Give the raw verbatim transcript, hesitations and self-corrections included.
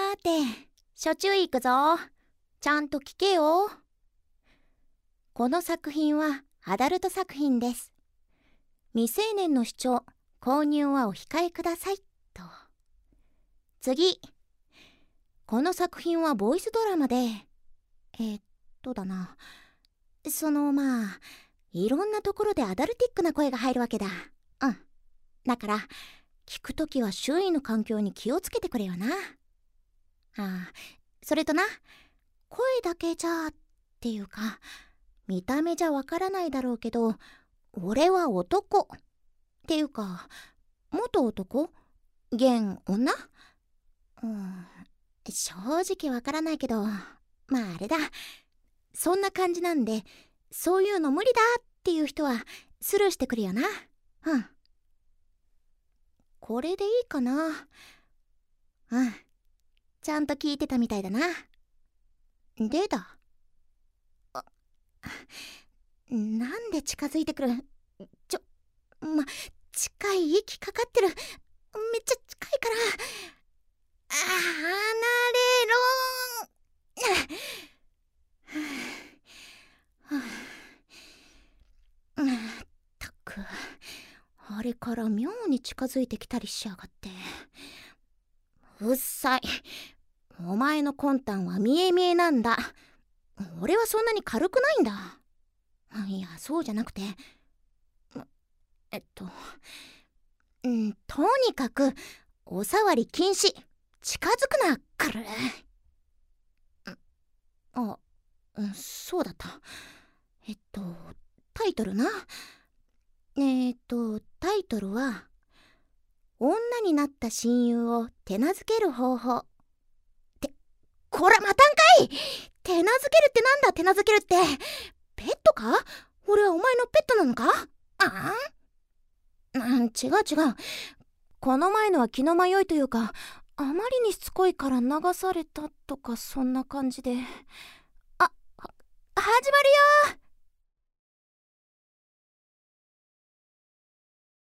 さて、初注意いくぞ。ちゃんと聞けよ。この作品はアダルト作品です。未成年の視聴、購入はお控えください。と。次。この作品はボイスドラマで、えー、っとだな。そのまあ、いろんなところでアダルティックな声が入るわけだ。うん。だから、聞くときは周囲の環境に気をつけてくれよな。ああ、それとな、声だけじゃっていうか、見た目じゃわからないだろうけど、俺は男っていうか、元男現女。うん、正直わからないけど、まああれだ。そんな感じなんで、そういうの無理だっていう人はスルーしてくるよな。うん。これでいいかな。うん。ちゃんと聞いてたみたいだな。でだ。あ、なんで近づいてくる。ちょ、ま、近い息かかってる。めっちゃ近いから。あ、離れろー。まったく、あれから妙に近づいてきたりしやがって。うっさい。お前の魂胆は見え見えなんだ。俺はそんなに軽くないんだ。いや、そうじゃなくて。えっと、うん、とにかく、お触り禁止。近づくな、くる。あ、うん、そうだった。えっと、タイトルな。えー、っと、タイトルは、女になった親友を手なずける方法。って、こら、またんかい。手なずけるってなんだ、手なずけるって。ペットか？俺はお前のペットなのか？あん？うん、違う違う。この前のは気の迷いというか、あまりにしつこいから流されたとかそんな感じで。あ、は、始まるよ